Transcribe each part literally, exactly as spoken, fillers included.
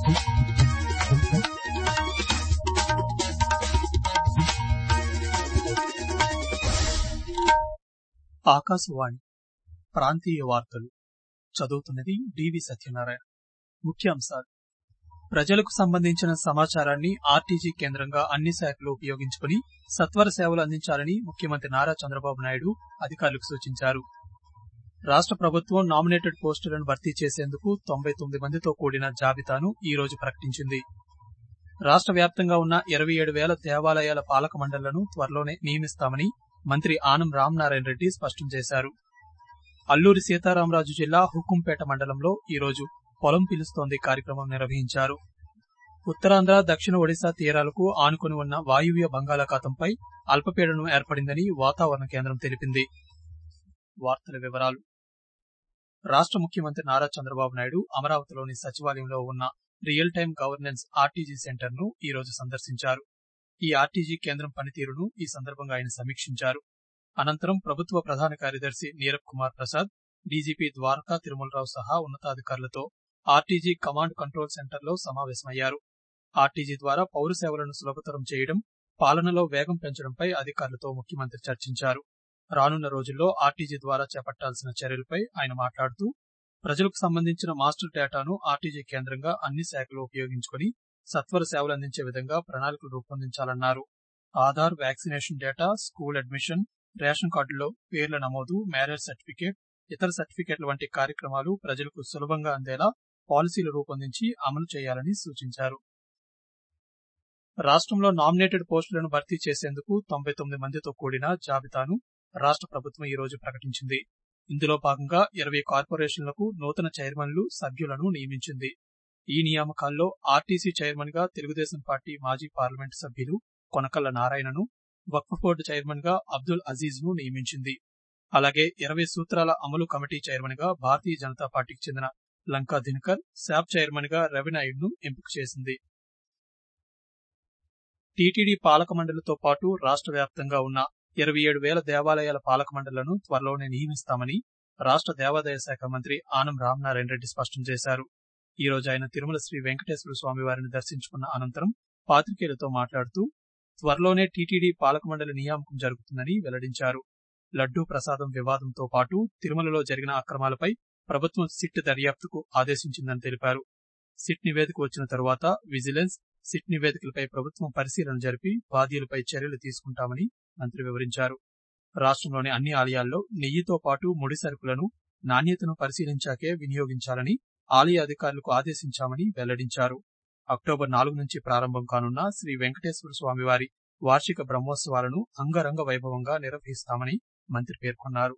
ఆకాశవాణి ప్రాంతీయ వార్తలు చదువుతున్నది డివి సత్యనారాయణ. ముఖ్యాంశాలు: ప్రజలకు సంబంధించిన సమాచారాన్ని ఆర్టీజీ కేంద్రంగా అన్ని శాఖలు ఉపయోగించుకుని సత్వర సేవలు అందించాలని ముఖ్యమంత్రి నారా చంద్రబాబు నాయుడు అధికారులకు సూచించారు. రాష్ట ప్రభుత్వం నామినేటెడ్ పోస్టులను భర్తీ చేసేందుకు తొంభై తొమ్మిది మందితో కూడిన జాబితాను ఈ రోజు ప్రకటించింది. రాష్ట వ్యాప్తంగా ఉన్న ఇరవై ఏడు వేల దేవాలయాల పాలక మండళ్లను త్వరలోనే నియమిస్తామని మంత్రి ఆనం రామనారాయణ రెడ్డి స్పష్టం చేశారు. అల్లూరి సీతారామరాజు జిల్లా హుకుంపేట మండలంలో ఈ రోజు పొలం పిలుస్తోంది కార్యక్రమం నిర్వహించారు. ఉత్తరాంధ్ర, దక్షిణ ఒడిశా తీరాలకు ఆనుకుని ఉన్న వాయువ్య బంగాళాఖాతంపై అల్పపీడనం ఏర్పడిందని వాతావరణ కేంద్రం తెలిపింది. వార్తల వివరాలు: రాష్ట ముఖ్యమంత్రి నారా చంద్రబాబు నాయుడు అమరావతిలోని సచివాలయంలో ఉన్న real time governance RTG centre ను ఈ రోజు సందర్శించారు. ఈ ఆర్టీజీ కేంద్రం పనితీరును ఈ సందర్భంగా ఆయన సమీక్షించారు. అనంతరం ప్రభుత్వ ప్రధాన కార్యదర్శి నీరబ్ కుమార్ ప్రసాద్, డీజీపీ ద్వారకా తిరుమలరావు సహా ఉన్నతాధికారులతో ఆర్టీజీ కమాండ్ కంట్రోల్ సెంటర్లో సమావేశమయ్యారు. ఆర్టీజీ ద్వారా పౌర సేవలను సులభతరం చేయడం, పాలనలో వేగం పెంచడంపై అధికారులతో ముఖ్యమంత్రి చర్చించారు. రానున్న రోజుల్లో ఆర్టీజీ ద్వారా చేపట్టాల్సిన చర్యలపై ఆయన మాట్లాడుతూ ప్రజలకు సంబంధించిన మాస్టర్ డేటాను ఆర్టీజీ కేంద్రంగా అన్ని శాఖలు ఉపయోగించుకుని సత్వర సేవలు అందించే విధంగా ప్రణాళికలు రూపొందించాలన్నారు. Aadhaar, vaccination data, school admission, ration కార్డుల్లో పేర్ల నమోదు, మ్యారేజ్ సర్టిఫికేట్, ఇతర సర్టిఫికేట్ల వంటి కార్యక్రమాలు ప్రజలకు సులభంగా అందేలా పాలసీలు రూపొందించి అమలు చేయాలని సూచించారు. రాష్టంలో నామినేటెడ్ పోస్టులను భర్తీ చేసేందుకు తొంభై తొమ్మిది మందితో కూడిన జాబితాను రాష్ట ప్రభుత్వం ఈ రోజు ప్రకటించింది. ఇందులో భాగంగా ఇరవై కార్పొరేషన్లకు నూతన చైర్మన్లు, సభ్యులను నియమించింది. ఈ నియామకాల్లో ఆర్టీసీ చైర్మన్ గా తెలుగుదేశం పార్టీ మాజీ పార్లమెంటు సభ్యులు కొనకళ్ల నారాయణను, వక్ఫ్ బోర్డు చైర్మన్ గా అబ్దుల్ అజీజ్ ను నియమించింది. అలాగే ఇరవై సూత్రాల అమలు కమిటీ చైర్మన్ గా భారతీయ జనతా పార్టీకి చెందిన లంకా దినకర్, శాప్ చైర్మన్ గా రవినాయుడు ను ఎంపిక చేసింది. టీటీడీ పాలక మండలితో పాటు రాష్ట వ్యాప్తంగా ఉన్న ఇరవై ఏడు వేల దేవాలయాల పాలక మండళ్లను త్వరలోనే నియమిస్తామని రాష్ట దేవాదాయ శాఖ మంత్రి ఆనం రామనారాయణ రెడ్డి స్పష్టం చేశారు. ఈ రోజు ఆయన తిరుమల శ్రీ వెంకటేశ్వర స్వామి వారిని దర్శించుకున్న అనంతరం పాత్రికేయులతో మాట్లాడుతూ త్వరలోనే టీటీడీ పాలక మండలి నియామకం జరుగుతుందని వెల్లడించారు. లడ్డూ ప్రసాదం వివాదంతో పాటు తిరుమలలో జరిగిన అక్రమాలపై ప్రభుత్వం సిట్ దర్యాప్తుకు ఆదేశించిందని తెలిపారు. సిట్ నివేదిక వచ్చిన తరువాత విజిలెన్స్, సిట్ నివేదికలపై ప్రభుత్వం పరిశీలన జరిపి బాధ్యులపై చర్యలు తీసుకుంటామని మంత్రి వివరించారు. రాష్టంలోని అన్ని ఆలయాల్లో నెయ్యితో పాటు ముడి సరుకులను నాణ్యతను పరిశీలించాకే వినియోగించాలని ఆలయ అధికారులకు ఆదేశించామని వెల్లడించారు. అక్టోబర్ నాలుగు నుంచి ప్రారంభం కానున్న శ్రీ వెంకటేశ్వర స్వామివారి వార్షిక బ్రహ్మోత్సవాలను అంగరంగ వైభవంగా నిర్వహిస్తామని మంత్రి పేర్కొన్నారు.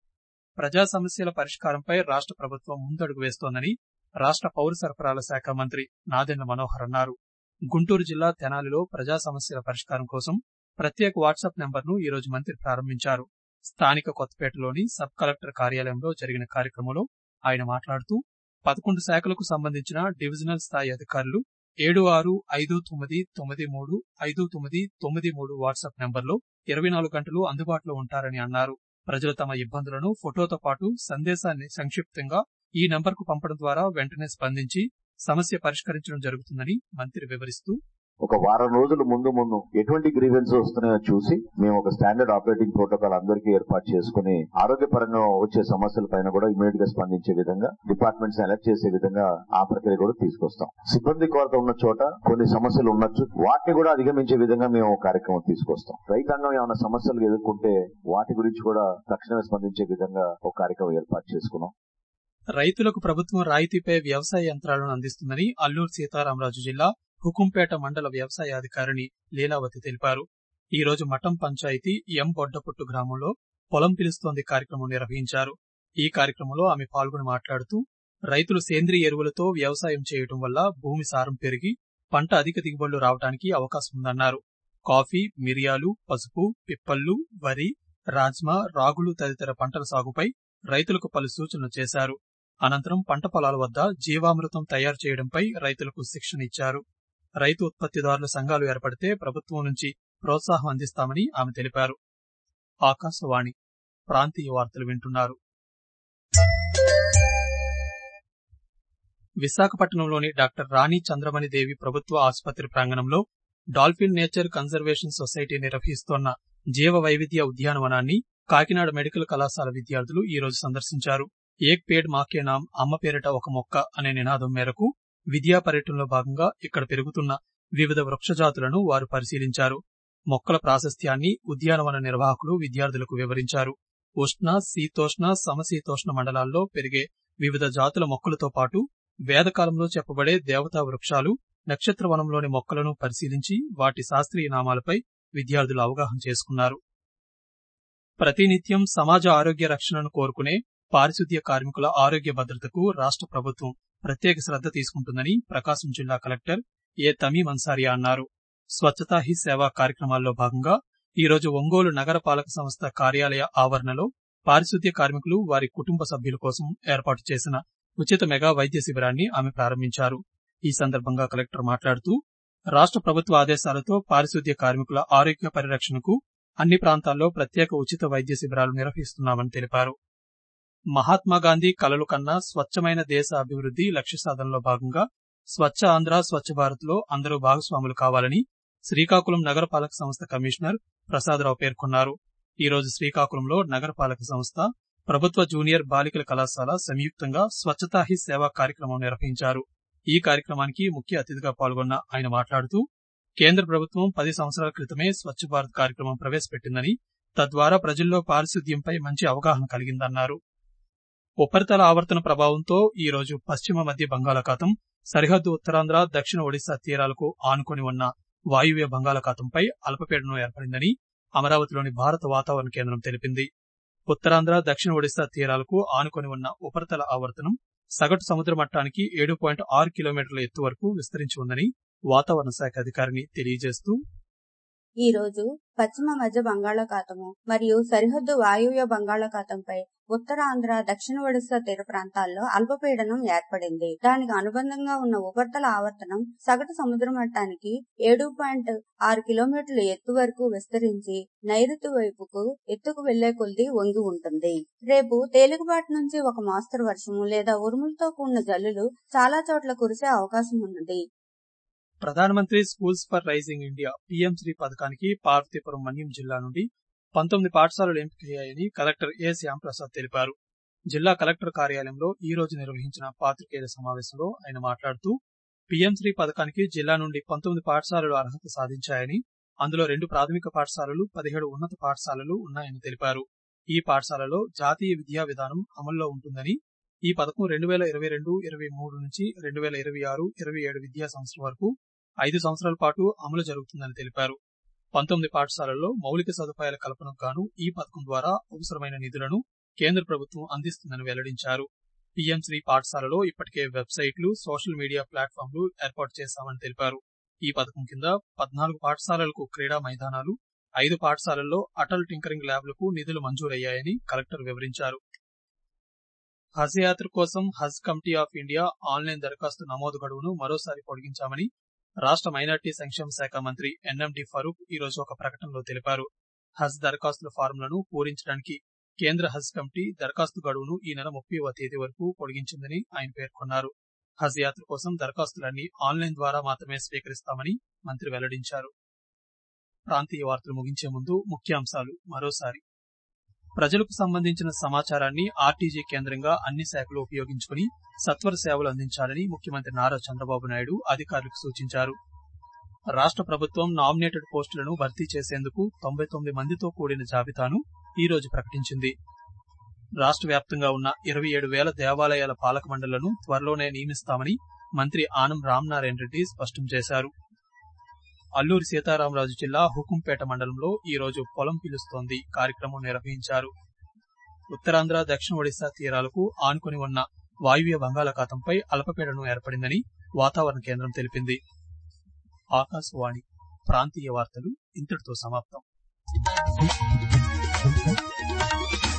ప్రజా సమస్యల పరిష్కారంపై రాష్ట ప్రభుత్వం ముందడుగు వేస్తోందని రాష్ట పౌర సరఫరాల శాఖ మంత్రి నాదెండ్ల మనోహర్ అన్నారు. గుంటూరు జిల్లా తెనాలిలో ప్రజా సమస్యల పరిష్కారం కోసం ప్రత్యేక వాట్సాప్ నెంబర్ను ఈ రోజు మంత్రి ప్రారంభించారు. స్థానిక కొత్తపేటలోని సబ్ కలెక్టర్ కార్యాలయంలో జరిగిన కార్యక్రమంలో ఆయన మాట్లాడుతూ పదకొండు శాఖలకు సంబంధించిన డివిజనల్ స్థాయి అధికారులు ఏడు ఆరు ఐదు తొమ్మిది తొమ్మిది మూడు ఐదు తొమ్మిది తొమ్మిది మూడు వాట్సాప్ నెంబర్లో ఇరవై నాలుగు గంటలు అందుబాటులో ఉంటారని అన్నారు. ప్రజలు తమ ఇబ్బందులను ఫోటోతో పాటు సందేశాన్ని సంక్షిప్తంగా ఈ నంబర్కు పంపడం ద్వారా వెంటనే స్పందించి సమస్య పరిష్కరించడం జరుగుతుందని మంత్రి వివరిస్తూ ఒక వారం రోజుల ముందు ముందు ఎటువంటి గ్రీవెన్స్ వస్తున్నాయో చూసి మేము ఒక స్టాండర్డ్ ఆపరేటింగ్ ప్రోటోకాల్ అందరికీ ఏర్పాటు చేసుకుని ఆరోగ్యపరంగా వచ్చే సమస్యల పైన కూడా ఇమీడియట్ గా స్పందించే విధంగా డిపార్ట్మెంట్స్ అలర్ట్ చేసే విధంగా ఆ ప్రక్రియ కూడా తీసుకొస్తాం. సిబ్బంది కొరత ఉన్న చోట కొన్ని సమస్యలు ఉండొచ్చు, వాటిని కూడా అధిగమించే విధంగా మేము ఒక కార్యక్రమం తీసుకొస్తాం. రైతాంగం ఏమైనా సమస్యలు ఎదుర్కొంటే వాటి గురించి కూడా తక్షణమే స్పందించే విధంగా ఒక కార్యక్రమం ఏర్పాటు చేసుకున్నాం. రైతులకు ప్రభుత్వం రాయితీపై వ్యవసాయ యంత్రాలను అందిస్తుందని అల్లూరు సీతారామరాజు జిల్లా హుకుంపేట మండల వ్యవసాయాధికారిని లీలావతి తెలిపారు. ఈ రోజు మఠం పంచాయతీ ఎం బొడ్డపుట్టు గ్రామంలో పొలం పిలుస్తోంది కార్యక్రమం నిర్వహించారు. ఈ కార్యక్రమంలో ఆమె పాల్గొని మాట్లాడుతూ రైతులు సేంద్రియ ఎరువులతో వ్యవసాయం చేయడం వల్ల భూమి సారం పెరిగి పంట అధిక దిగుబడులు రావడానికి అవకాశం ఉందన్నారు. కాఫీ, మిరియాలు, పసుపు, పిప్పళ్లు, వరి, రాజ్మా, రాగులు తదితర పంటల సాగుపై రైతులకు పలు సూచనలు చేశారు. అనంతరం పంట పొలాల వద్ద జీవామృతం తయారు చేయడంపై రైతులకు శిక్షణ ఇచ్చారు. రైతు ఉత్పత్తిదారుల సంఘాలు ఏర్పడితే ప్రభుత్వం నుంచి ప్రోత్సాహం అందిస్తామని ఆమె తెలిపారు. ఆకాశవాణి ప్రాంతీయ వార్తలు వింటున్నారు. విశాఖపట్నంలోని డాక్టర్ రాణి చంద్రమణి దేవి ప్రభుత్వ ఆసుపత్రి ప్రాంగణంలో డాల్ఫిన్ నేచర్ కన్జర్వేషన్ సొసైటీ నిర్వహిస్తోన్న జీవ వైవిధ్య ఉద్యానవనాన్ని కాకినాడ మెడికల్ కళాశాల విద్యార్థులు ఈ రోజు సందర్శించారు. ఏక్ పేడ్ మాకే నామ్, అమ్మ పేరిట ఒక మొక్క అనే నినాదం మేరకు విద్యా పర్యటనలో భాగంగా ఇక్కడ పెరుగుతున్న వివిధ వృక్షజాతులను వారు పరిశీలించారు. మొక్కల ప్రాశస్త్యాన్ని ఉద్యానవన నిర్వాహకులు విద్యార్థులకు వివరించారు. ఉష్ణ, శీతోష్ణ, సమశీతోష్ణ మండలాల్లో పెరిగే వివిధ జాతుల మొక్కలతో పాటు వేదకాలంలో చెప్పబడే దేవతా వృక్షాలు, నక్షత్రవనంలోని మొక్కలను పరిశీలించి వాటి శాస్త్రీయ నామాలపై విద్యార్థులు అవగాహన చేసుకున్నారు. ప్రతినిత్యం సమాజ ఆరోగ్య రక్షణను కోరుకునే పారిశుద్ధ్య కార్మికుల ఆరోగ్య భద్రతకు రాష్ట్ర ప్రభుత్వం ప్రత్యేక శ్రద్ధ తీసుకుంటుందని ప్రకాశం జిల్లా కలెక్టర్ ఏ తమీం అన్సారియా అన్నారు. స్వచ్ఛతా హీ సేవ కార్యక్రమాల్లో భాగంగా ఈ రోజు ఒంగోలు నగర పాలక సంస్థ కార్యాలయ ఆవరణలో పారిశుద్ధ్య కార్మికులు, వారి కుటుంబ సభ్యుల కోసం ఏర్పాటు చేసిన ఉచిత మెగా వైద్య శిబిరాన్ని ఆమె ప్రారంభించారు. ఈ సందర్భంగా కలెక్టర్ మాట్లాడుతూ రాష్ట్ర ప్రభుత్వ ఆదేశాలతో పారిశుద్ధ్య కార్మికుల ఆరోగ్య పరిరక్షణకు అన్ని ప్రాంతాల్లో ప్రత్యేక ఉచిత వైద్య శిబిరాలు నిర్వహిస్తున్నామని తెలిపారు. మహాత్మాగాంధీ కలలు కన్నా స్వచ్ఛమైన దేశ అభివృద్ది లక్ష్య సాధనలో భాగంగా స్వచ్ఛ ఆంధ్ర, స్వచ్ఛ భారత్ లో అందరూ భాగస్వాములు కావాలని శ్రీకాకుళం నగరపాలక సంస్థ కమిషనర్ ప్రసాదరావు పేర్కొన్నారు. ఈ రోజు శ్రీకాకుళంలో నగరపాలక సంస్థ, ప్రభుత్వ జూనియర్ బాలికల కళాశాల సంయుక్తంగా స్వచ్ఛతా హీ సేవ కార్యక్రమం నిర్వహించారు. ఈ కార్యక్రమానికి ముఖ్య అతిథిగా పాల్గొన్న ఆయన మాట్లాడుతూ కేంద్ర ప్రభుత్వం పది సంవత్సరాల క్రితమే స్వచ్ఛ భారత్ కార్యక్రమం ప్రవేశపెట్టిందని, తద్వారా ప్రజల్లో పారిశుద్ధ్యంపై మంచి అవగాహన కలిగిందన్నారు. ఉపరితల ఆవర్తన ప్రభావంతో ఈ రోజు పశ్చిమ మధ్య బంగాళాఖాతం, సరిహద్దు ఉత్తరాంధ్ర, దక్షిణ ఒడిశా తీరాలకు ఆనుకొని ఉన్న వాయువ్య బంగాళాఖాతంపై అల్పపీడనం ఏర్పడిందని అమరావతిలోని భారత వాతావరణ కేంద్రం తెలిపింది. ఉత్తరాంధ్ర, దక్షిణ ఒడిశా తీరాలకు ఆనుకొని ఉన్న ఉపరితల ఆవర్తనం సగటు సముద్ర మట్టానికి ఏడు పాయింట్ ఆరు కిలోమీటర్ల ఎత్తు వరకు విస్తరించి ఉందని వాతావరణ శాఖ అధికారిని తెలియజేస్తూ ఈ రోజు పశ్చిమ మధ్య బంగాళాఖాతము మరియు సరిహద్దు వాయువ్య బంగాళాఖాతంపై ఉత్తరాంధ్ర, దక్షిణ ఒడిశా తీర ప్రాంతాల్లో అల్పపీడనం ఏర్పడింది. దానికి అనుబంధంగా ఉన్న ఉపరితల ఆవర్తనం సగటు సముద్ర మట్టానికి ఏడు పాయింట్ ఆరు కిలోమీటర్ల ఎత్తు వరకు విస్తరించి నైరుతి వైపుకు ఎత్తుకు వెళ్లే కొద్దీ వంగి ఉంటుంది. రేపు తేలికపాటి నుంచి ఒక మోస్తరు వర్షము లేదా ఉరుములతో కూడిన జల్లులు చాలా చోట్ల కురిసే అవకాశం ఉన్నది. ప్రధానమంత్రి schools for rising India PM Shri పథకానికి పార్వతీపురం మన్యం జిల్లా నుండి పంతొమ్మిది పాఠశాలలు ఎంపికయ్యాయని కలెక్టర్ ఏ శ్యాంప్రసాద్ తెలిపారు. జిల్లా కలెక్టర్ కార్యాలయంలో ఈ రోజు నిర్వహించిన పాత్రికేయుల సమావేశంలో ఆయన మాట్లాడుతూ పీఎం శ్రీ పథకానికి జిల్లా నుండి పంతొమ్మిది పాఠశాలలు అర్హత సాధించాయని, అందులో రెండు ప్రాథమిక పాఠశాలలు, పదిహేడు ఉన్నత పాఠశాలలు ఉన్నాయని తెలిపారు. ఈ పాఠశాలలో జాతీయ విద్యా విధానం అమల్లో ఉంటుందని, ఈ పథకం రెండు వేల ఇరవై రెండు ఇరవై మూడు నుంచి రెండు వేల ఇరవై ఆరు ఇరవై ఏడు విద్యా సంవత్సరం వరకు ఐదు సంవత్సరాల పాటు అమలు జరుగుతుందని తెలిపారు. పంతొమ్మిది పాఠశాలల్లో మౌలిక సదుపాయాల కల్పనకు గాను ఈ పథకం ద్వారా అవసరమైన నిధులను కేంద్ర ప్రభుత్వం అందిస్తుందని వెల్లడించారు. పీఎం శ్రీ పాఠశాలలో ఇప్పటికే వెబ్సైట్లు, సోషల్ మీడియా ప్లాట్ఫామ్లు ఏర్పాటు చేశామని తెలిపారు. ఈ పథకం కింద పద్నాలుగు పాఠశాలలకు క్రీడా మైదానాలు, ఐదు పాఠశాలల్లో అటల్ టింకరింగ్ ల్యాబ్లకు నిధులు మంజూరయ్యాయని కలెక్టర్ వివరించారు. హజ్ యాత్ర కోసం Haj committee of India online దరఖాస్తు నమోదు గడువును మరోసారి పొడిగించామని రాష్ట్ర మైనార్టీ సంక్షేమ శాఖ మంత్రి ఎన్ఎండి ఫరూక్ ఈ రోజు ఒక ప్రకటనలో తెలిపారు. హజ్ దరఖాస్తుల ఫారంలను పూరించడానికి కేంద్ర హజ్ కమిటీ దరఖాస్తు గడువును ఈ నెల ముప్పైవ తేదీ వరకు పొడిగించిందని ఆయన పేర్కొన్నారు. హజ్ యాత్ర కోసం దరఖాస్తులన్నీ ఆన్లైన్ ద్వారా మాత్రమే స్వీకరిస్తామని మంత్రి వెల్లడించారు. ప్రాంతీయ వార్తలు ముగించే ముందు ముఖ్యాంశాలు మరోసారి. ప్రజలకు సంబంధించిన సమాచారాన్ని ఆర్టీజీ కేంద్రంగా అన్ని శాఖలు ఉపయోగించుకుని సత్వర సేవలు అందించాలని ముఖ్యమంత్రి నారా చంద్రబాబు నాయుడు అధికారులకు సూచించారు. రాష్ట్ర ప్రభుత్వం నామినేటెడ్ పోస్టులను భర్తీ చేసేందుకు తొంభై తొమ్మిది మందితో కూడిన జాబితాను ఈ రోజు ప్రకటించింది. రాష్ట్ర వ్యాప్తంగా ఉన్న ఇరవై ఏడు వేల దేవాలయాల పాలక మండళ్లను త్వరలోనే నియమిస్తామని మంత్రి ఆనం రామనారాయణ రెడ్డి స్పష్టం చేశారు. అల్లూరి సీతారామరాజు జిల్లా హుకుంపేట మండలంలో ఈ రోజు పొలం పిలుస్తోంది కార్యక్రమం నిర్వహించారు. ఉత్తరాంధ్ర, దక్షిణ ఒడిశా తీరాలకు ఆనుకొని ఉన్న వాయువ్య బంగాళాఖాతంపై అల్పపీడనం ఏర్పడిందని వాతావరణ కేంద్రం తెలిపింది. ఆకాశవాణి ప్రాంతీయ వార్తలు ఇంతటితో సమాప్తం.